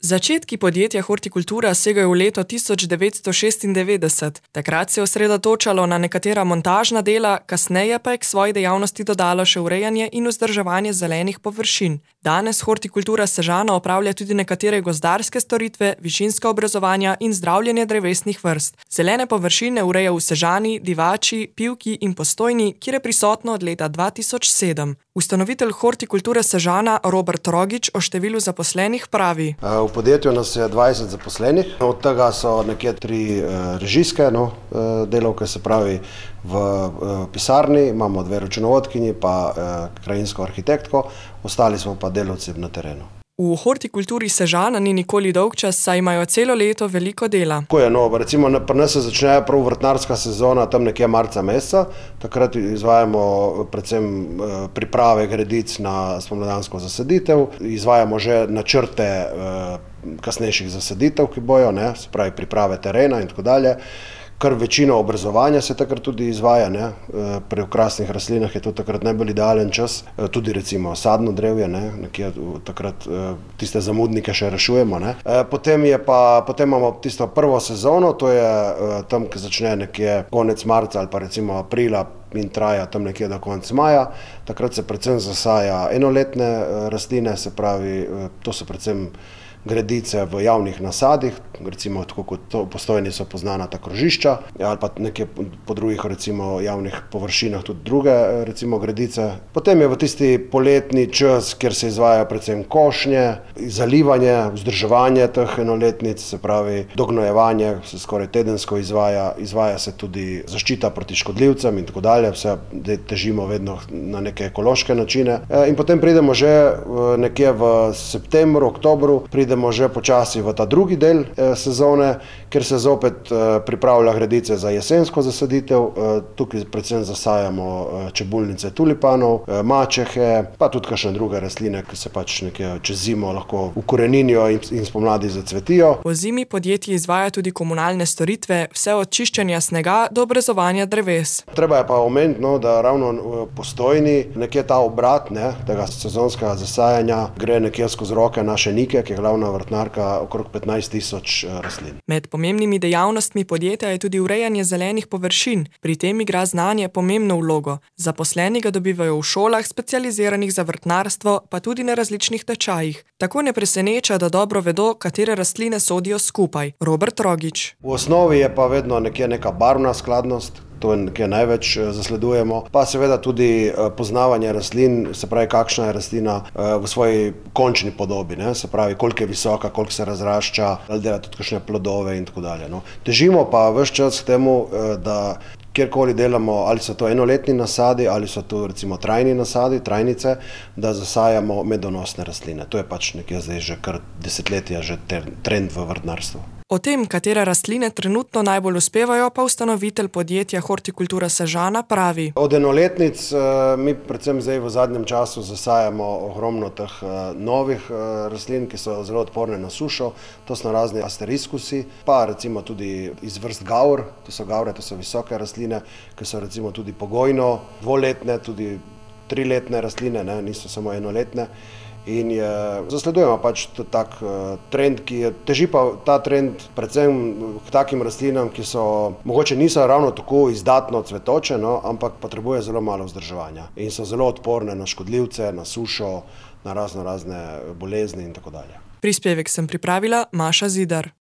Začetki podjetja Hortikultura segajo v leto 1996. Takrat se je osredotočalo na nekatera montažna dela, kasneje pa je k svoji dejavnosti dodalo še urejanje in vzdrževanje zelenih površin. Danes Hortikultura Sežana opravlja tudi nekatere gozdarske storitve, višinska obrezovanja in zdravljenje drevesnih vrst. Zelene površine ureja v Sežani, Divači, Pivki in Postojni, kjer je prisotno od leta 2007. Ustanovitelj Hortikulture Sežana Robert Rogič o številu zaposlenih pravi: V podjetju nas je 20 zaposlenih, od tega so nekje 3 režijske delavke, se pravi v pisarni, imamo 2 računovodkinji pa krajinsko arhitektko, ostali smo pa delavci na terenu. V Hortikulturi Sežana ni nikoli dolgčas, saj imajo celo leto veliko dela. Tako je, recimo pri nas se začne prav vrtnarska sezona tam nekje marca meseca, takrat izvajamo predvsem priprave gredic na spomladansko zasaditev, izvajamo že načrte kasnejših zasaditev, ki bojo, se pravi priprave terena in tako dalje. Kar večino obrezovanja se takrat tudi izvaja, pri okrasnih rastlinah je to takrat najbolj idealen čas, tudi recimo sadno drevje, nekje takrat tiste zamudnike še rešujemo. Potem imamo tisto prvo sezono, to je tam, ki začne nekje konec marca ali pa recimo aprila in traja tam nekje do konca maja. Takrat se predvsem zasaja enoletne rastline, se pravi, to so predvsem gredice v javnih nasadih, recimo tako kot v Postojni so poznana ta krožišča, ali pa nekje po drugih recimo javnih površinah tudi druge recimo gredice. Potem je v tisti poletni čas, kjer se izvaja predvsem košnje, zalivanje, vzdrževanje teh enoletnic, se pravi dognojevanje se skoraj tedensko izvaja se tudi zaščita proti škodljivcem in tako dalje, vse težimo vedno na neke ekološke načine. In potem pridemo že nekje v septembru, oktobru, pridemo že počasi v ta drugi del sezone, kjer se zopet pripravlja gredice za jesensko zasaditev. Tukaj predvsem zasajamo čebulnice tulipanov, mačehe, pa tudi kakšne druge rastline, ki se pač nekje čez zimo lahko ukoreninijo in spomladi zacvetijo. Po zimi podjetje izvaja tudi komunalne storitve, vse od čiščenja snega do obrezovanja dreves. Treba je pa omeniti, da ravno v Postojni nekje ta obrat tega sezonskega zasajanja gre nekje skozi roke naše Nike, ki je glavna vrtnarka okrog 15.000 rastlin. Med pomembnimi dejavnostmi podjetja je tudi urejanje zelenih površin. Pri tem igra znanje pomembno vlogo. Zaposleni ga dobivajo v šolah, specializiranih za vrtnarstvo, pa tudi na različnih tečajih. Tako ne preseneča, da dobro vedo, katere rastline sodijo skupaj. Robert Rogič: V osnovi je pa vedno nekje neka barvna skladnost, to je nekje največ zasledujemo, pa seveda tudi poznavanje rastlin, se pravi, kakšna je rastlina v svoji končni podobi, se pravi, koliko je visoka, koliko se razrašča, ali dela tudi kakšne plodove in tako dalje. Težimo pa ves čas k temu, da kjerkoli delamo, ali so to enoletni nasadi, ali so to recimo trajni nasadi, trajnice, da zasajamo medonosne rastline. To je pač nekje zdaj že kar desetletja že trend v vrtnarstvu. O tem, katere rastline trenutno najbolj uspevajo, pa ustanovitelj podjetja Hortikultura Sežana pravi: Od enoletnic mi predvsem zdaj v zadnjem času zasajamo ogromno teh novih rastlin, ki so zelo odporne na sušo, to so razni asteriskusi, pa recimo tudi iz vrst gaur, to so visoke rastline, ki so recimo tudi pogojno dvoletne, tudi 3-letne rastline, niso samo enoletne. In zasledujemo pač tak trend, teži pa ta trend predvsem k takim rastlinam, ki mogoče niso ravno tako izdatno cvetoče, ampak potrebuje zelo malo vzdrževanja in so zelo odporne na škodljivce, na sušo, na razne bolezni in tako dalje. Prispevek sem pripravila Maša Zidar.